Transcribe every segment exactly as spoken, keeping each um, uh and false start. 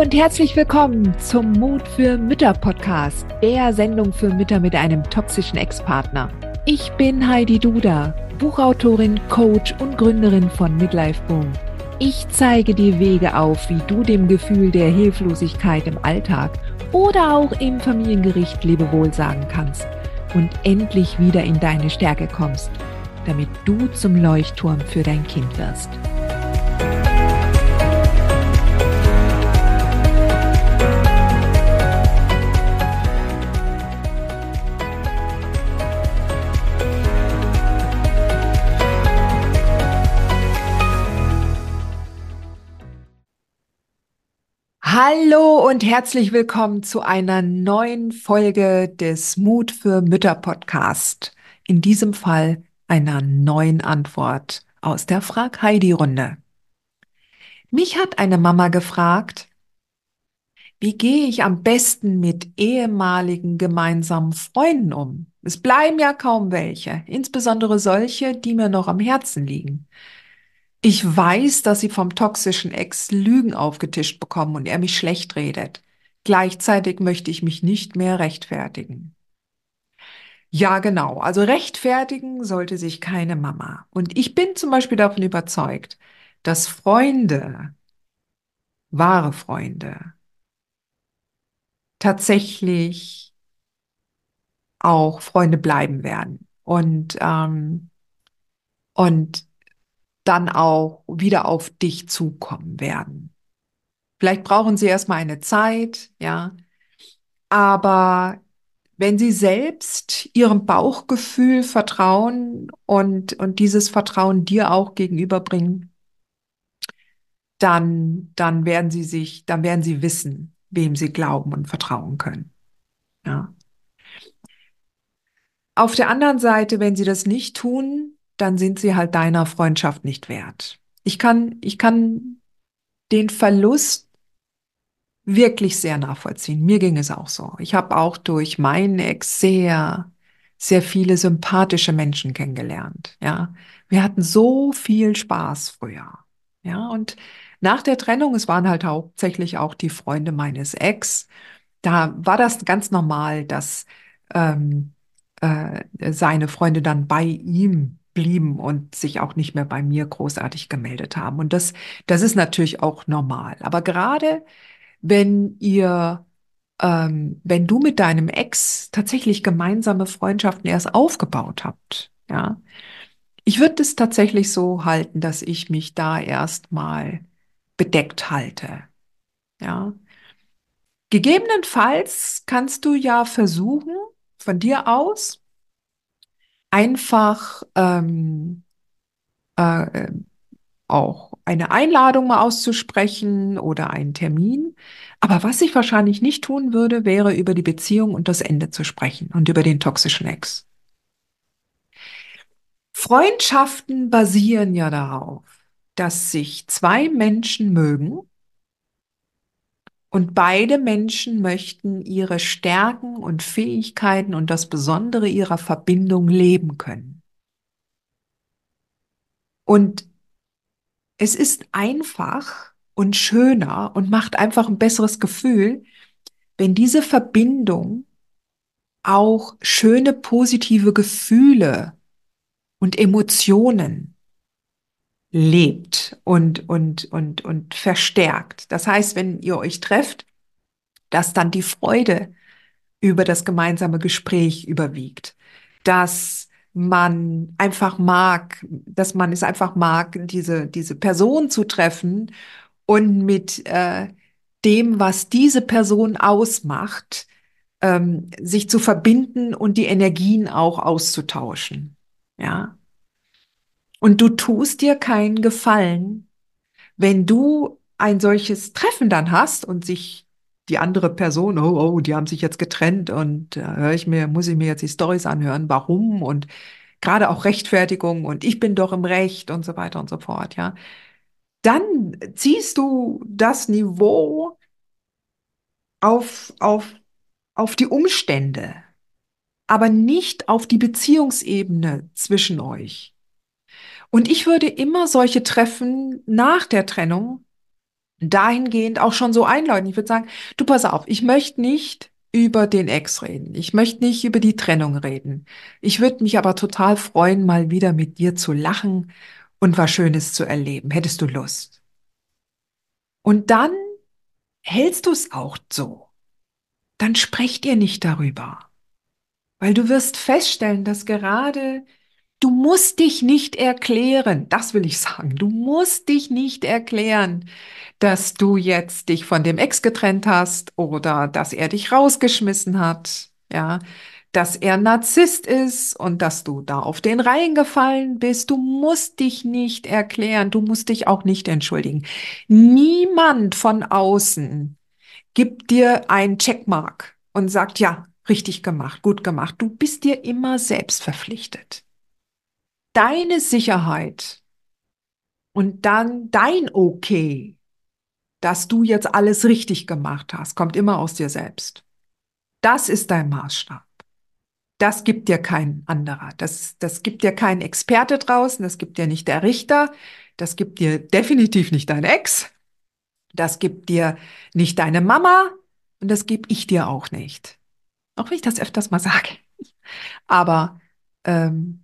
und herzlich willkommen zum Mut für Mütter Podcast, der Sendung für Mütter mit einem toxischen Ex-Partner. Ich bin Heidi Duda, Buchautorin, Coach und Gründerin von Midlife Boom. Ich zeige dir Wege auf, wie du dem Gefühl der Hilflosigkeit im Alltag oder auch im Familiengericht Lebewohl sagen kannst und endlich wieder in deine Stärke kommst, damit du zum Leuchtturm für dein Kind wirst. Hallo und herzlich willkommen zu einer neuen Folge des Mut für Mütter Podcast. In diesem Fall einer neuen Antwort aus der Frag Heidi Runde. Mich hat eine Mama gefragt, wie gehe ich am besten mit ehemaligen gemeinsamen Freunden um? Es bleiben ja kaum welche, insbesondere solche, die mir noch am Herzen liegen. Ich weiß, dass sie vom toxischen Ex Lügen aufgetischt bekommen und er mich schlecht redet. Gleichzeitig möchte ich mich nicht mehr rechtfertigen. Ja, genau. Also rechtfertigen sollte sich keine Mama. Und ich bin zum Beispiel davon überzeugt, dass Freunde, wahre Freunde, tatsächlich auch Freunde bleiben werden und, ähm, und dann auch wieder auf dich zukommen werden. Vielleicht brauchen sie erstmal eine Zeit, ja, aber wenn sie selbst ihrem Bauchgefühl vertrauen und, und dieses Vertrauen dir auch gegenüberbringen, dann, dann werden sie sich, dann werden sie wissen, wem sie glauben und vertrauen können, ja. Auf der anderen Seite, wenn sie das nicht tun, dann sind sie halt deiner Freundschaft nicht wert. Ich kann, ich kann den Verlust wirklich sehr nachvollziehen. Mir ging es auch so. Ich habe auch durch meinen Ex sehr, sehr viele sympathische Menschen kennengelernt. Ja, wir hatten so viel Spaß früher. Ja, und nach der Trennung, es waren halt hauptsächlich auch die Freunde meines Ex. Da war das ganz normal, dass ähm, äh, seine Freunde dann bei ihm blieben und sich auch nicht mehr bei mir großartig gemeldet haben. Und das, das ist natürlich auch normal. Aber gerade wenn ihr, ähm, wenn du mit deinem Ex tatsächlich gemeinsame Freundschaften erst aufgebaut habt, ja, ich würde es tatsächlich so halten, dass ich mich da erstmal bedeckt halte, ja. Gegebenenfalls kannst du ja versuchen, von dir aus einfach ähm, äh, auch eine Einladung mal auszusprechen oder einen Termin. Aber was ich wahrscheinlich nicht tun würde, wäre über die Beziehung und das Ende zu sprechen und über den toxischen Ex. Freundschaften basieren ja darauf, dass sich zwei Menschen mögen und beide Menschen möchten ihre Stärken und Fähigkeiten und das Besondere ihrer Verbindung leben können. Und es ist einfach und schöner und macht einfach ein besseres Gefühl, wenn diese Verbindung auch schöne positive Gefühle und Emotionen lebt und, und, und, und verstärkt. Das heißt, wenn ihr euch trefft, dass dann die Freude über das gemeinsame Gespräch überwiegt, dass man einfach mag, dass man es einfach mag, diese, diese Person zu treffen und mit äh, dem, was diese Person ausmacht, ähm, sich zu verbinden und die Energien auch auszutauschen. Ja. Und du tust dir keinen Gefallen, wenn du ein solches Treffen dann hast und sich die andere Person, oh, oh, die haben sich jetzt getrennt und äh, höre ich mir, muss ich mir jetzt die Storys anhören, warum und gerade auch Rechtfertigung und ich bin doch im Recht und so weiter und so fort, ja. Dann ziehst du das Niveau auf, auf, auf die Umstände, aber nicht auf die Beziehungsebene zwischen euch. Und ich würde immer solche Treffen nach der Trennung dahingehend auch schon so einläuten. Ich würde sagen, du pass auf, ich möchte nicht über den Ex reden. Ich möchte nicht über die Trennung reden. Ich würde mich aber total freuen, mal wieder mit dir zu lachen und was Schönes zu erleben. Hättest du Lust? Und dann hältst du es auch so. Dann sprecht ihr nicht darüber, weil du wirst feststellen, dass gerade du musst dich nicht erklären, das will ich sagen. Du musst dich nicht erklären, dass du jetzt dich von dem Ex getrennt hast oder dass er dich rausgeschmissen hat, ja, dass er Narzisst ist und dass du da auf den reingefallen bist. Du musst dich nicht erklären, du musst dich auch nicht entschuldigen. Niemand von außen gibt dir ein Checkmark und sagt, ja, richtig gemacht, gut gemacht. Du bist dir immer selbst verpflichtet. Deine Sicherheit und dann dein Okay, dass du jetzt alles richtig gemacht hast, kommt immer aus dir selbst. Das ist dein Maßstab. Das gibt dir kein anderer. Das, das gibt dir kein Experte draußen, das gibt dir nicht der Richter, das gibt dir definitiv nicht dein Ex, das gibt dir nicht deine Mama und das gebe ich dir auch nicht. Auch wenn ich das öfters mal sage. Aber ähm,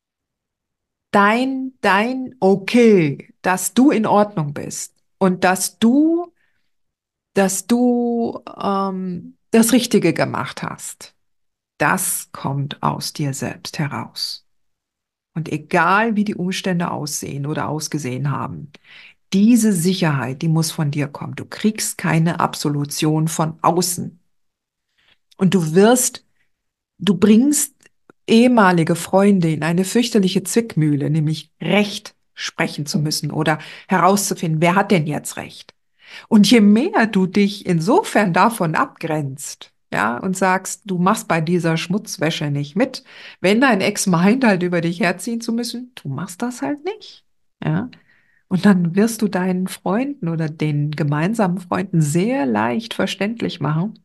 dein, dein Okay, dass du in Ordnung bist und dass du, dass du ähm, das Richtige gemacht hast, das kommt aus dir selbst heraus. Und egal wie die Umstände aussehen oder ausgesehen haben, diese Sicherheit, die muss von dir kommen. Du kriegst keine Absolution von außen. Und du wirst, du bringst ehemalige Freunde in eine fürchterliche Zwickmühle, nämlich Recht sprechen zu müssen oder herauszufinden, wer hat denn jetzt Recht? Und je mehr du dich insofern davon abgrenzt, ja, und sagst, du machst bei dieser Schmutzwäsche nicht mit, wenn dein Ex meint, halt über dich herziehen zu müssen, du machst das halt nicht, ja. Und dann wirst du deinen Freunden oder den gemeinsamen Freunden sehr leicht verständlich machen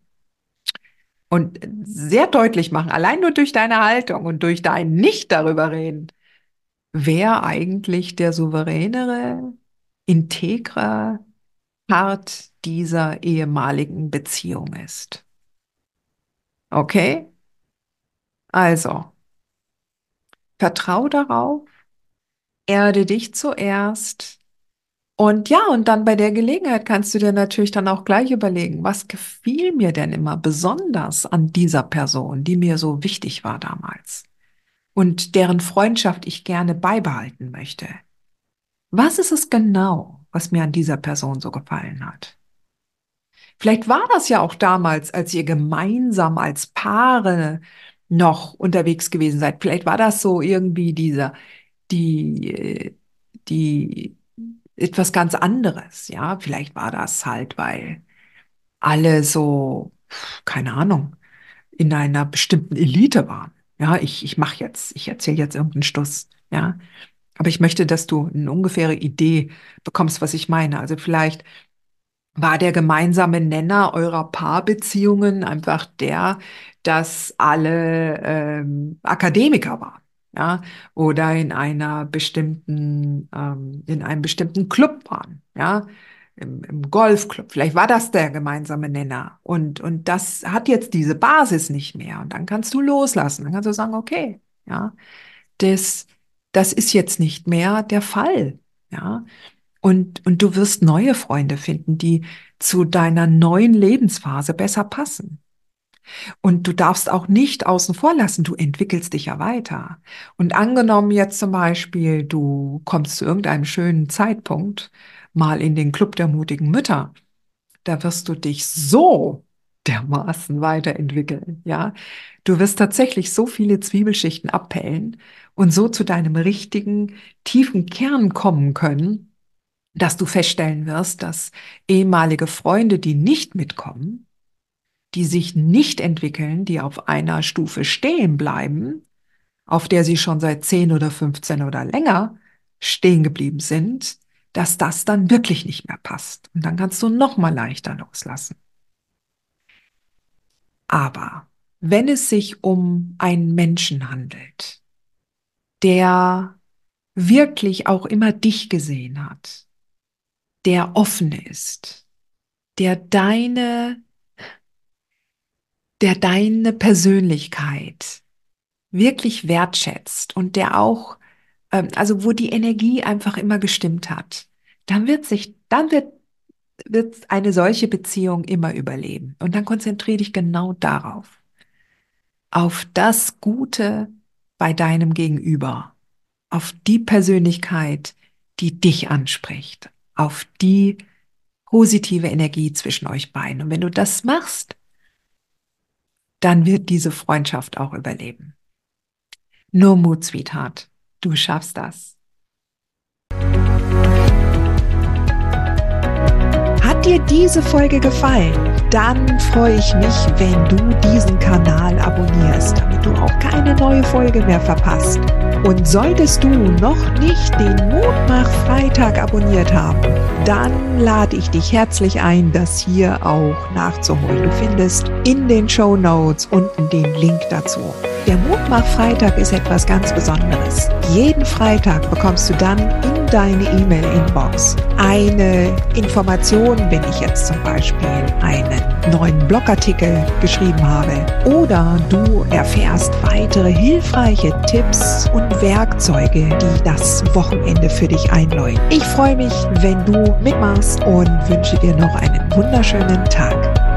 und sehr deutlich machen, allein nur durch deine Haltung und durch dein Nicht darüber reden, wer eigentlich der souveränere, integre Part dieser ehemaligen Beziehung ist. Okay? Also, vertrau darauf, erde dich zuerst. Und ja, und dann bei der Gelegenheit kannst du dir natürlich dann auch gleich überlegen, was gefiel mir denn immer besonders an dieser Person, die mir so wichtig war damals und deren Freundschaft ich gerne beibehalten möchte. Was ist es genau, was mir an dieser Person so gefallen hat? Vielleicht war das ja auch damals, als ihr gemeinsam als Paare noch unterwegs gewesen seid. Vielleicht war das so irgendwie dieser, die, äh, die, etwas ganz anderes. Ja, vielleicht war das halt, weil alle so, keine Ahnung, in einer bestimmten Elite waren. Ja, ich, ich mache jetzt, ich erzähle jetzt irgendeinen Stuss. Ja, aber ich möchte, dass du eine ungefähre Idee bekommst, was ich meine. Also vielleicht war der gemeinsame Nenner eurer Paarbeziehungen einfach der, dass alle ähm, Akademiker waren, ja, oder in einer bestimmten, ähm, in einem bestimmten Club waren, ja, im, im Golfclub. Vielleicht war das der gemeinsame Nenner und und das hat jetzt diese Basis nicht mehr und dann kannst du loslassen, dann kannst du sagen, okay, ja, das das ist jetzt nicht mehr der Fall, ja. Und, und du wirst neue Freunde finden, die zu deiner neuen Lebensphase besser passen. Und du darfst auch nicht außen vor lassen, du entwickelst dich ja weiter. Und angenommen jetzt zum Beispiel, du kommst zu irgendeinem schönen Zeitpunkt mal in den Club der mutigen Mütter, da wirst du dich so dermaßen weiterentwickeln, ja. Du wirst tatsächlich so viele Zwiebelschichten abpellen und so zu deinem richtigen, tiefen Kern kommen können, dass du feststellen wirst, dass ehemalige Freunde, die nicht mitkommen, die sich nicht entwickeln, die auf einer Stufe stehen bleiben, auf der sie schon seit zehn oder fünfzehn oder länger stehen geblieben sind, dass das dann wirklich nicht mehr passt. Und dann kannst du noch mal leichter loslassen. Aber wenn es sich um einen Menschen handelt, der wirklich auch immer dich gesehen hat, der offen ist, der deine, der deine Persönlichkeit wirklich wertschätzt und der auch, ähm, also wo die Energie einfach immer gestimmt hat, dann wird sich, dann wird, wird eine solche Beziehung immer überleben. Und dann konzentriere dich genau darauf, auf das Gute bei deinem Gegenüber, auf die Persönlichkeit, die dich anspricht, auf die positive Energie zwischen euch beiden. Und wenn du das machst, dann wird diese Freundschaft auch überleben. Nur Mut, Sweetheart. Du schaffst das. Hat dir diese Folge gefallen? Dann freue ich mich, wenn du diesen Kanal abonnierst, damit du auch keine neue Folge mehr verpasst. Und solltest du noch nicht den Mutmach-Freitag abonniert haben, dann lade ich dich herzlich ein, das hier auch nachzuholen. Du findest in den Shownotes unten den Link dazu. Der Mutmach-Freitag ist etwas ganz Besonderes. Jeden Freitag bekommst du dann in deine E-Mail-Inbox eine Information, wenn ich jetzt zum Beispiel einen neuen Blogartikel geschrieben habe, oder du erfährst weitere hilfreiche Tipps und Werkzeuge, die das Wochenende für dich einläuten. Ich freue mich, wenn du mitmachst und wünsche dir noch einen wunderschönen Tag.